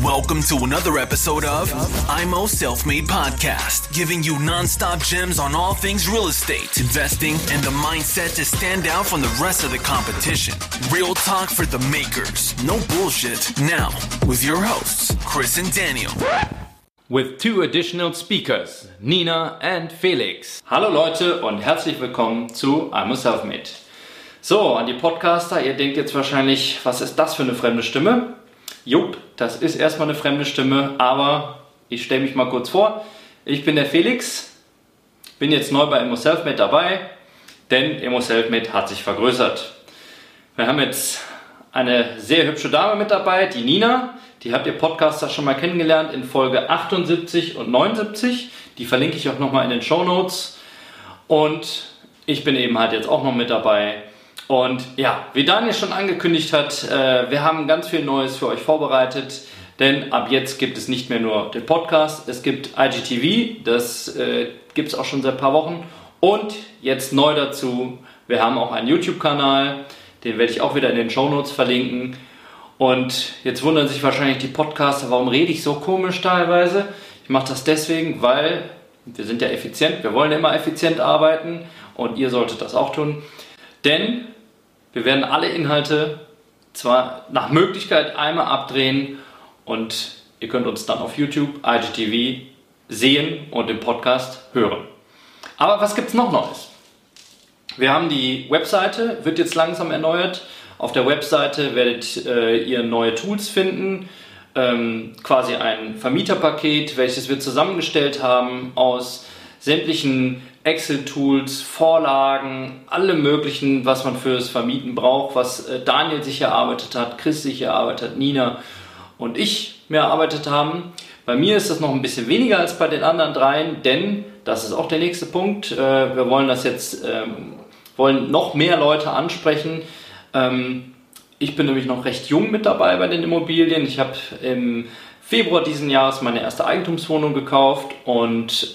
Welcome to another episode of IMO Self-Made Podcast, giving you non-stop gems on all things real estate, investing, and the mindset to stand out from the rest of the competition. Real talk for the makers, no bullshit. Now, with your hosts, Chris and Daniel. With two additional speakers, Nina and Felix. Hallo Leute und herzlich willkommen zu IMO Self-Made. So, an die Podcaster, ihr denkt jetzt wahrscheinlich, was ist das für eine fremde Stimme? Jupp, das ist erstmal eine fremde Stimme, aber ich stelle mich mal kurz vor. Ich bin der Felix, bin jetzt neu bei IMO Self-Made dabei, denn IMO Self-Made hat sich vergrößert. Wir haben jetzt eine sehr hübsche Dame mit dabei, die Nina. Die habt ihr Podcaster schon mal kennengelernt in Folge 78 und 79. Die verlinke ich auch nochmal in den Shownotes. Und ich bin eben halt jetzt auch noch mit dabei. Und ja, wie Daniel schon angekündigt hat, wir haben ganz viel Neues für euch vorbereitet, denn ab jetzt gibt es nicht mehr nur den Podcast, es gibt IGTV, das gibt es auch schon seit ein paar Wochen, und jetzt neu dazu, wir haben auch einen YouTube-Kanal, den werde ich auch wieder in den Shownotes verlinken. Und jetzt wundern sich wahrscheinlich die Podcaster, warum rede ich so komisch teilweise. Ich mache das deswegen, weil wir sind ja effizient, wir wollen ja immer effizient arbeiten und ihr solltet das auch tun, denn wir werden alle Inhalte zwar nach Möglichkeit einmal abdrehen und ihr könnt uns dann auf YouTube, IGTV sehen und den Podcast hören. Aber was gibt es noch Neues? Wir haben die Webseite, wird jetzt langsam erneuert. Auf der Webseite werdet ihr neue Tools finden, quasi ein Vermieterpaket, welches wir zusammengestellt haben aus sämtlichen Excel-Tools, Vorlagen, alle möglichen, was man fürs Vermieten braucht, was Daniel sich erarbeitet hat, Chris sich erarbeitet hat, Nina und ich mir erarbeitet haben. Bei mir ist das noch ein bisschen weniger als bei den anderen dreien, denn, das ist auch der nächste Punkt, wir wollen das jetzt, wollen noch mehr Leute ansprechen. Ich bin nämlich noch recht jung mit dabei bei den Immobilien. Ich habe im Februar diesen Jahres meine erste Eigentumswohnung gekauft und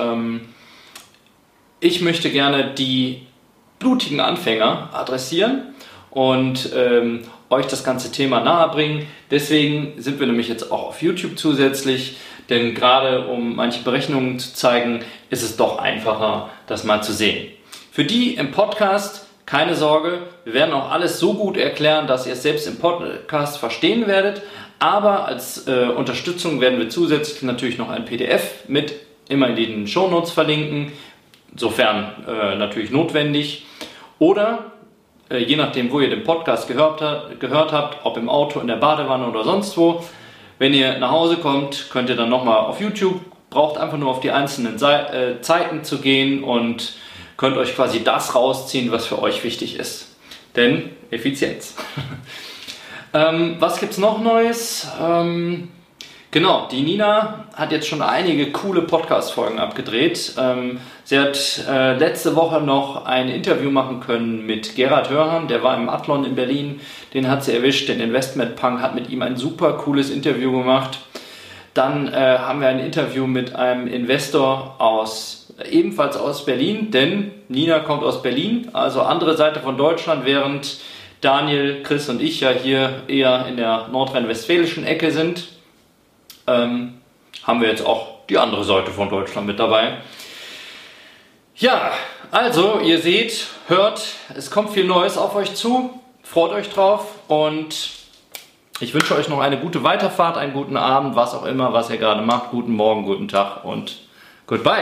ich möchte gerne die blutigen Anfänger adressieren und euch das ganze Thema nahebringen. Deswegen sind wir nämlich jetzt auch auf YouTube zusätzlich, denn gerade um manche Berechnungen zu zeigen, ist es doch einfacher, das mal zu sehen. Für die im Podcast, keine Sorge, wir werden auch alles so gut erklären, dass ihr es selbst im Podcast verstehen werdet, aber als Unterstützung werden wir zusätzlich natürlich noch ein PDF mit immer in den Shownotes verlinken, sofern natürlich notwendig, oder je nachdem, wo ihr den Podcast gehört habt, ob im Auto, in der Badewanne oder sonst wo, wenn ihr nach Hause kommt, könnt ihr dann nochmal auf YouTube, braucht einfach nur auf die einzelnen Zeiten zu gehen und könnt euch quasi das rausziehen, was für euch wichtig ist. Denn Effizienz. Was gibt es noch Neues? Genau, die Nina hat jetzt schon einige coole Podcast-Folgen abgedreht. Sie hat letzte Woche noch ein Interview machen können mit Gerhard Hörhan, der war im Athlon in Berlin. Den hat sie erwischt, den Investment Punk hat mit ihm ein super cooles Interview gemacht. Dann haben wir ein Interview mit einem Investor ebenfalls aus Berlin, denn Nina kommt aus Berlin, also andere Seite von Deutschland, während Daniel, Chris und ich ja hier eher in der nordrhein-westfälischen Ecke sind. Haben wir jetzt auch die andere Seite von Deutschland mit dabei. Ja, also ihr seht, hört, es kommt viel Neues auf euch zu, freut euch drauf und ich wünsche euch noch eine gute Weiterfahrt, einen guten Abend, was auch immer, was ihr gerade macht, guten Morgen, guten Tag und goodbye.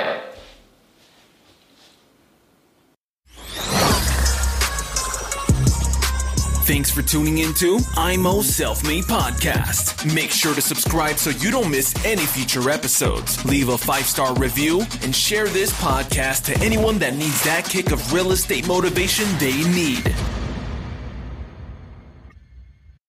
Thanks for tuning into IMO Self-Made Podcast. Make sure to subscribe so you don't miss any future episodes. Leave a 5-star review and share this podcast to anyone that needs that kick of real estate motivation they need.